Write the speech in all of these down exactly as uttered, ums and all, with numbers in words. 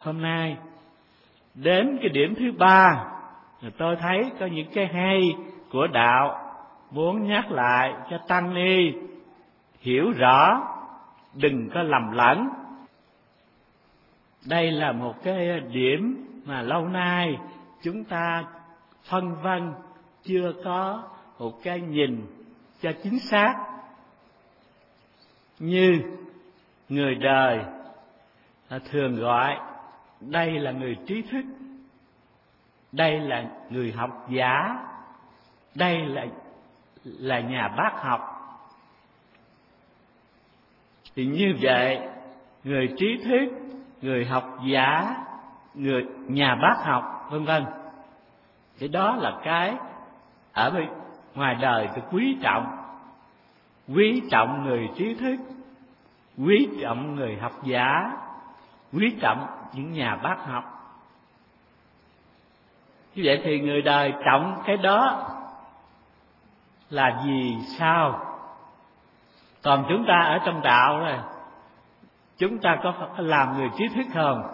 hôm nay. Đến cái điểm thứ ba, tôi thấy có những cái hay của đạo muốn nhắc lại cho tăng ni hiểu rõ, đừng có lầm lẫn. Đây là một cái điểm mà lâu nay chúng ta phân vân, chưa có một cái nhìn cho chính xác. Như người đời thường gọi đây là người trí thức, đây là người học giả, đây là là nhà bác học. Thì như vậy, người trí thức, người học giả, người nhà bác học, vân vân, cái đó là cái ở bên ngoài đời tôi quý trọng. Quý trọng người trí thức, quý trọng người học giả, quý trọng những nhà bác học. Như vậy thì người đời trọng cái đó là vì sao? Còn chúng ta ở trong đạo rồi, chúng ta có phải làm người trí thức không?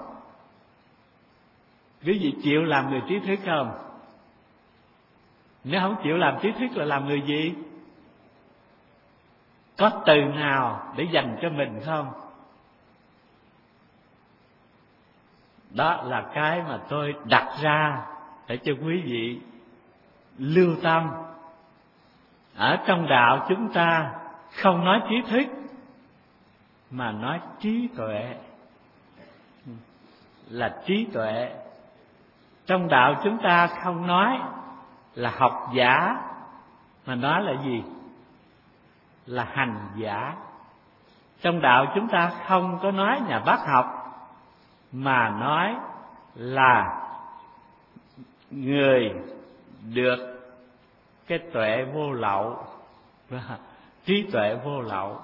Quý vị chịu làm người trí thức không? Nếu không chịu làm trí thức là làm người gì? Có từ nào để dành cho mình không? Đó là cái mà tôi đặt ra để cho quý vị lưu tâm. Ở trong đạo chúng ta không nói trí thức, mà nói trí tuệ. Là trí tuệ. Trong đạo chúng ta không nói là học giả, mà nói là gì? Là hành giả. Trong đạo chúng ta không có nói nhà bác học, mà nói là người được cái tuệ vô lậu, trí tuệ vô lậu.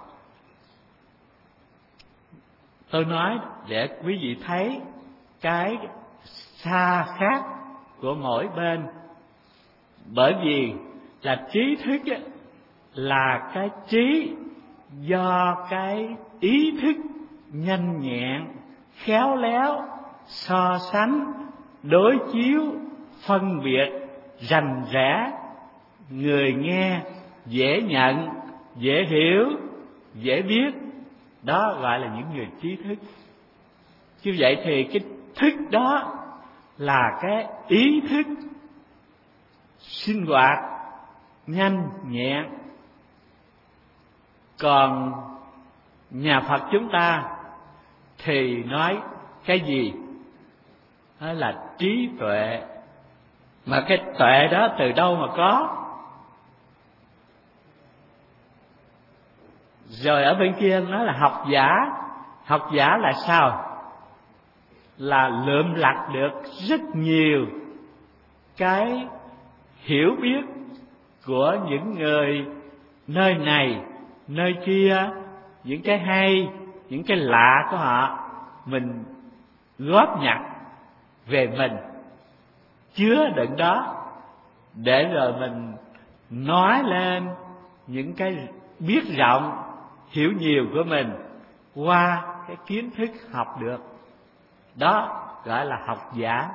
Tôi nói để quý vị thấy cái xa khác của mỗi bên. Bởi vì là trí thức ấy, là cái trí do cái ý thức nhanh nhẹn, khéo léo, so sánh, đối chiếu, phân biệt, rành rẽ, người nghe dễ nhận, dễ hiểu, dễ biết. Đó gọi là những người trí thức. Như vậy thì cái thức đó là cái ý thức sinh hoạt nhanh nhẹn. Còn nhà Phật chúng ta thì nói cái gì? Đó là trí tuệ. Mà cái tuệ đó từ đâu mà có? Rồi ở bên kia nói là học giả. Học giả là sao? Là lượm lặt được rất nhiều cái hiểu biết của những người nơi này, nơi kia, những cái hay, những cái lạ của họ, mình góp nhặt về mình, chứa đựng đó, để rồi mình nói lên những cái biết rộng, hiểu nhiều của mình qua cái kiến thức học được. Đó gọi là học giả.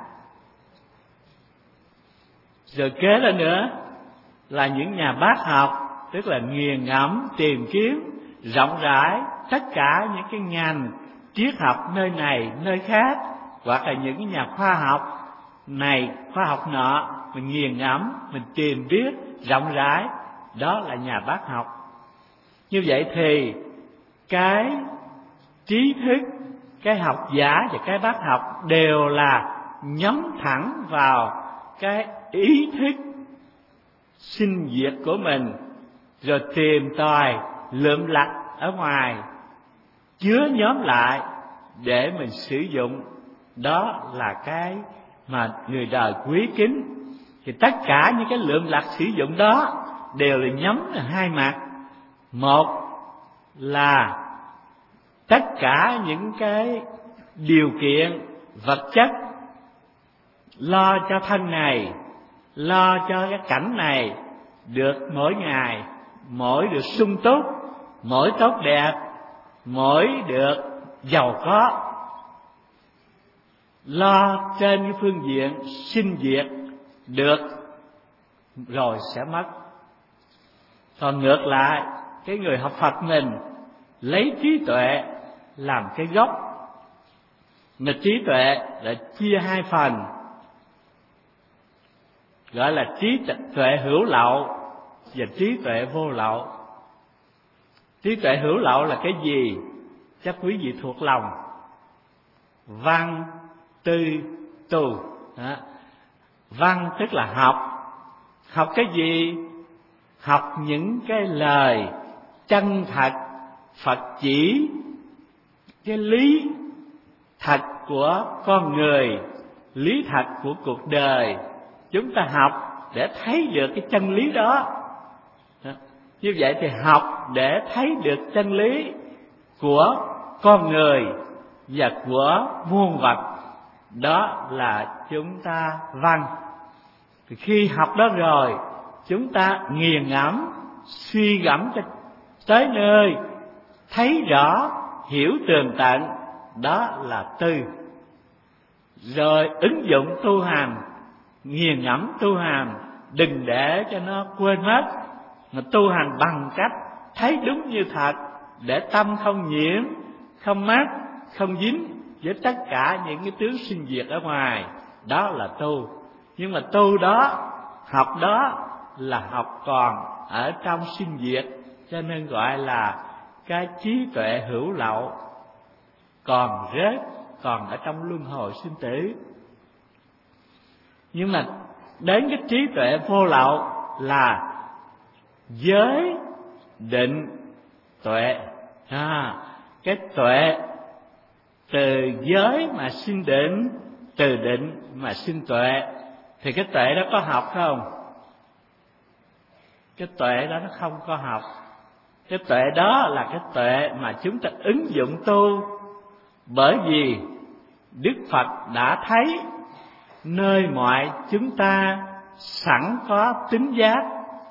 Rồi kế lên nữa là những nhà bác học, tức là nghiền ngẫm, tìm kiếm rộng rãi tất cả những cái ngành triết học nơi này, nơi khác, hoặc là những cái nhà khoa học này, khoa học nọ, mình nghiền ngẫm, mình tìm biết rộng rãi, đó là nhà bác học. Như vậy thì cái trí thức, cái học giả và cái bác học đều là nhắm thẳng vào cái ý thức sinh diệt của mình, rồi tìm tòi lượm lặt ở ngoài, chứa nhóm lại để mình sử dụng. Đó là cái mà người đời quý kính. Thì tất cả những cái lượm lặt sử dụng đó đều là nhắm ở hai mặt. Một là tất cả những cái điều kiện vật chất lo cho thân này, lo cho cái cảnh này được mỗi ngày mỗi được sung túc, mỗi tốt đẹp, mỗi được giàu có. lo trên cái phương diện sinh diệt được rồi sẽ mất. Còn ngược lại, cái người học Phật mình lấy trí tuệ làm cái gốc. Mà trí tuệ là chia hai phần, gọi là trí tuệ hữu lậu và trí tuệ vô lậu. Trí tuệ hữu lậu là cái gì? Chắc quý vị thuộc lòng: văn, tư, tu. Đó. Văn tức là học. Học cái gì? Học những cái lời chân thật Phật chỉ, cái lý thật của con người, lý thật của cuộc đời. Chúng ta học để thấy được cái chân lý đó. Như vậy thì học để thấy được chân lý của con người và của muôn vật. Đó là chúng ta văn. Thì khi học đó rồi, chúng ta nghiền ngẫm, suy gẫm cho tới nơi, thấy rõ, hiểu tường tận. Đó là tư. Rồi ứng dụng tu hành, nghiền ngẫm tu hành, đừng để cho nó quên mất, mà tu hành bằng cách thấy đúng như thật, để tâm không nhiễm, không mắc, không dính với tất cả những cái tướng sinh diệt ở ngoài. Đó là tu. Nhưng mà tu đó, học đó là học còn ở trong sinh diệt, cho nên gọi là cái trí tuệ hữu lậu, còn rớt, còn ở trong luân hồi sinh tử. Nhưng mà đến cái trí tuệ vô lậu là giới định tuệ. À, cái tuệ từ giới mà sinh định, từ định mà sinh tuệ. Thì cái tuệ đó có học không? Cái tuệ đó nó không có học. Cái tuệ đó là cái tuệ mà chúng ta ứng dụng tu. Bởi vì Đức Phật đã thấy nơi mọi chúng ta sẵn có tính giác.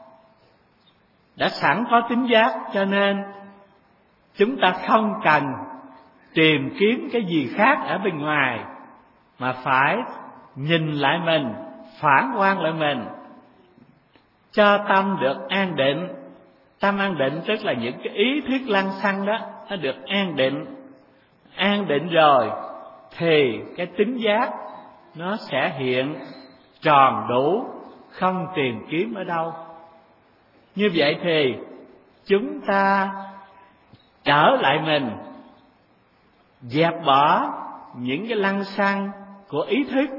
Đã sẵn có tính giác, cho nên chúng ta không cần tìm kiếm cái gì khác ở bên ngoài, mà phải nhìn lại mình, phản quan lại mình, cho tâm được an định. Tâm an định tức là những cái ý thuyết lăng xăng đó nó được an định. An định rồi thì cái tính giác nó sẽ hiện tròn đủ, không tìm kiếm ở đâu. Như vậy thì chúng ta trở lại mình, dẹp bỏ những cái lăng xăng của ý thức.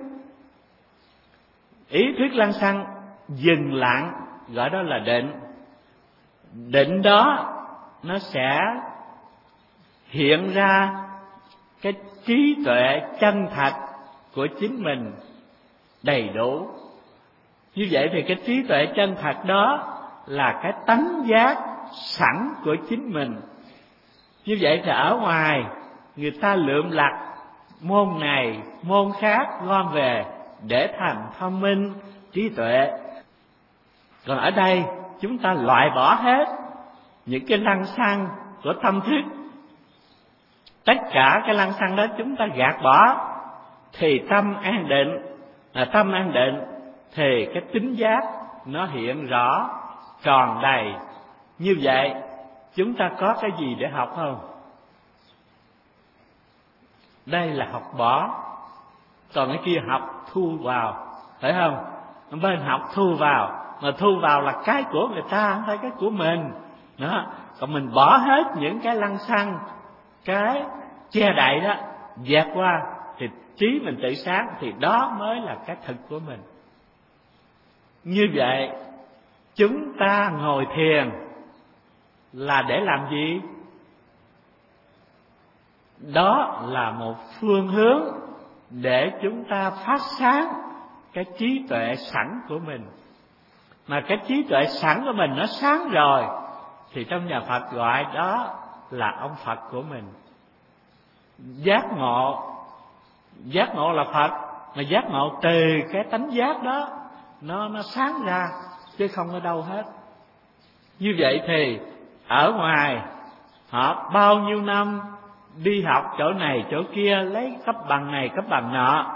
Ý thức lăng xăng dừng lặng, gọi đó là định. Định đó nó sẽ hiện ra cái trí tuệ chân thật của chính mình đầy đủ. Như vậy thì cái trí tuệ chân thật đó là cái tánh giác sẵn của chính mình. Như vậy thì ở ngoài người ta lượm lặt môn này môn khác gom về để thành thông minh, trí tuệ. Còn ở đây chúng ta loại bỏ hết những cái lăng xăng của tâm thức. Tất cả cái lăng xăng đó chúng ta gạt bỏ, thì tâm an định. Là tâm an định thì cái tính giác nó hiện rõ, tròn đầy. Như vậy chúng ta có cái gì để học không? Đây là học bỏ. Còn cái kia học thu vào, phải không? Bên học thu vào, mà thu vào là cái của người ta, không phải cái của mình. Đó. Còn mình bỏ hết những cái lăng xăng, cái che đậy đó, dẹp qua, thì trí mình tự sáng, thì đó mới là cái thực của mình. Như vậy chúng ta ngồi thiền là để làm gì? Đó là một phương hướng để chúng ta phát sáng cái trí tuệ sẵn của mình. Mà cái trí tuệ sẵn của mình nó sáng rồi, thì trong nhà Phật gọi đó là ông Phật của mình. Giác ngộ, giác ngộ là Phật, mà giác ngộ từ cái tánh giác đó nó nó sáng ra, chứ không ở đâu hết. Như vậy thì ở ngoài họ bao nhiêu năm đi học chỗ này chỗ kia, lấy cấp bằng này cấp bằng nọ,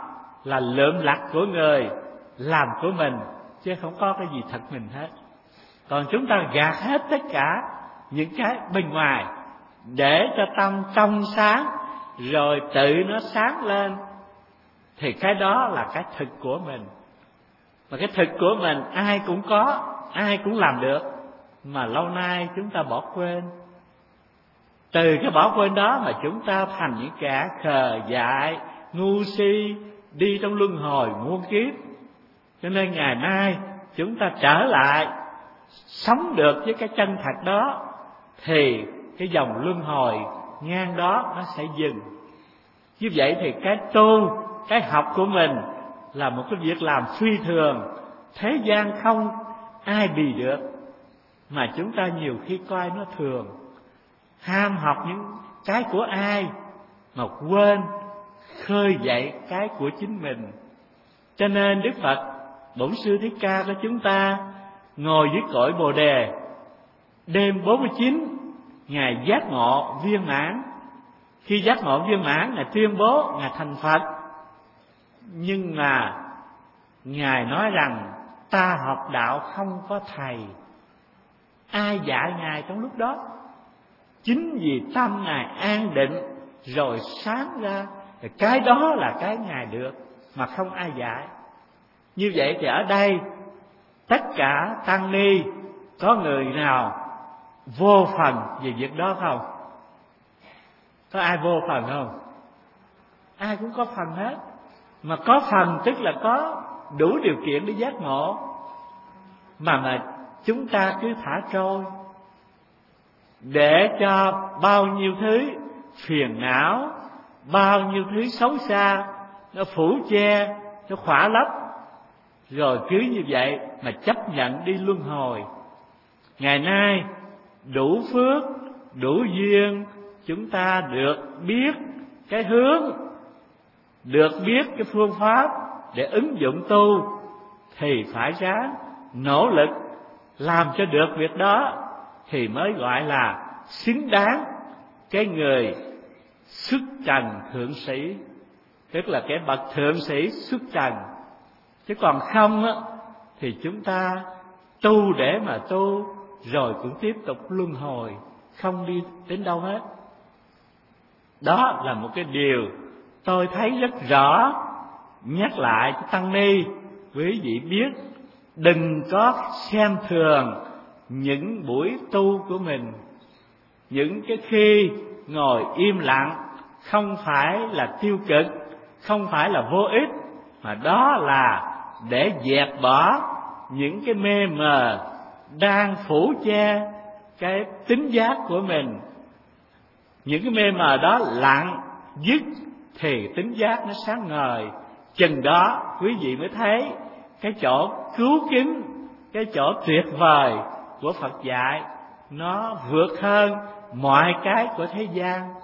là lượm lặt của người làm của mình, chứ không có cái gì thật mình hết. Còn chúng ta gạt hết tất cả những cái bên ngoài để cho tâm trong sáng, rồi tự nó sáng lên, thì cái đó là cái thực của mình. Mà cái thực của mình ai cũng có, ai cũng làm được, mà lâu nay chúng ta bỏ quên. Từ cái bỏ quên đó mà chúng ta thành những kẻ khờ dại, ngu si, đi trong luân hồi muôn kiếp. Cho nên ngày nay chúng ta trở lại sống được với cái chân thật đó, thì cái dòng luân hồi ngang đó nó sẽ dừng. Như vậy thì cái tu, cái học của mình là một cái việc làm phi thường, thế gian không ai bì được, mà chúng ta nhiều khi coi nó thường, ham học những cái của ai mà quên khơi dậy cái của chính mình. Cho nên Đức Phật Bổn Sư Thích Ca của chúng ta ngồi dưới cội Bồ Đề, đêm bốn mươi chín Ngài giác ngộ viên mãn. Khi giác ngộ viên mãn, Ngài tuyên bố Ngài thành Phật. Nhưng mà Ngài nói rằng ta học đạo không có thầy. Ai dạy Ngài trong lúc đó? Chính vì tâm Ngài an định rồi sáng ra, cái đó là cái Ngài được, mà không ai dạy. Như vậy thì ở đây tất cả tăng ni có người nào vô phần về việc đó không? Có ai vô phần không? Ai cũng có phần hết. Mà có phần tức là có đủ điều kiện để giác ngộ. Mà mà chúng ta cứ thả trôi, để cho bao nhiêu thứ phiền não, bao nhiêu thứ xấu xa nó phủ che, nó khỏa lấp, rồi cứ như vậy mà chấp nhận đi luân hồi. Ngày nay đủ phước, đủ duyên, chúng ta được biết cái hướng, được biết cái phương pháp để ứng dụng tu, thì phải ráng nỗ lực làm cho được việc đó, thì mới gọi là xứng đáng cái người xuất trần thượng sĩ, tức là cái bậc thượng sĩ xuất trần. Chứ còn không á, thì chúng ta tu để mà tu, rồi cũng tiếp tục luân hồi, không đi đến đâu hết. Đó là một cái điều tôi thấy rất rõ. Nhắc lại cho tăng ni, quý vị biết, đừng có xem thường những buổi tu của mình. Những cái khi ngồi im lặng không phải là tiêu cực, không phải là vô ích, mà đó là để dẹp bỏ những cái mê mờ đang phủ che cái tính giác của mình. Những cái mê mờ đó lặng dứt thì tính giác nó sáng ngời. Chừng đó quý vị mới thấy cái chỗ cứu kính, cái chỗ tuyệt vời của Phật dạy, nó vượt hơn mọi cái của thế gian.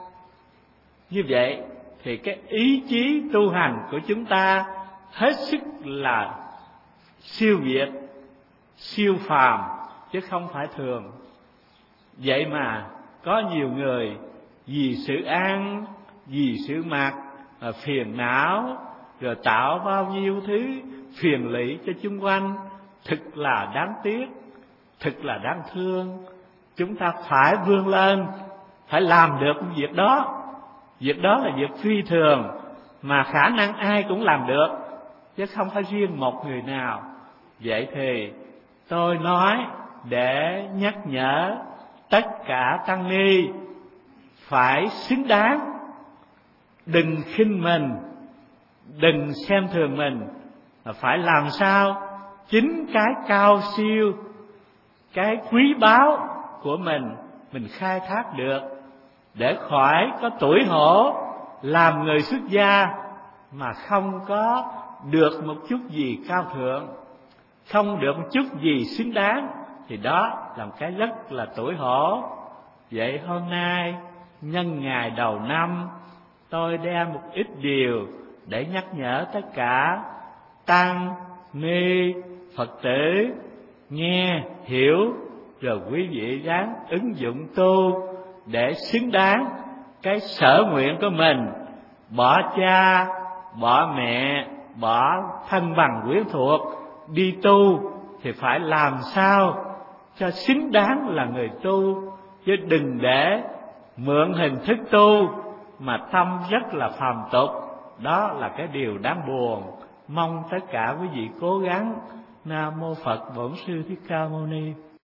Như vậy thì cái ý chí tu hành của chúng ta hết sức là siêu việt, siêu phàm, chứ không phải thường. Vậy mà có nhiều người vì sự ăn, vì sự mặc mà phiền não, rồi tạo bao nhiêu thứ phiền lụy cho chung quanh. Thực là đáng tiếc, thực là đáng thương. Chúng ta phải vươn lên, phải làm được việc đó. Việc đó là việc phi thường, mà khả năng ai cũng làm được, chứ không phải riêng một người nào. Vậy thì tôi nói để nhắc nhở tất cả tăng ni phải xứng đáng, đừng khinh mình, đừng xem thường mình, mà phải làm sao chính cái cao siêu, cái quý báu của mình mình khai thác được, để khỏi có tuổi hổ làm người xuất gia mà không có được một chút gì cao thượng, không được một chút gì xứng đáng, thì đó là một cái rất là tuổi hổ. Vậy hôm nay nhân ngày đầu năm, tôi đem một ít điều để nhắc nhở tất cả tăng ni Phật tử nghe hiểu, rồi quý vị ráng ứng dụng tu để xứng đáng cái sở nguyện của mình. Bỏ cha, bỏ mẹ, bỏ thân bằng quyến thuộc, đi tu thì phải làm sao cho xứng đáng là người tu, chứ đừng để mượn hình thức tu mà tâm rất là phàm tục. Đó là cái điều đáng buồn. Mong tất cả quý vị cố gắng. Nam mô Phật. Bổn Sư Thích Ca Mâu Ni.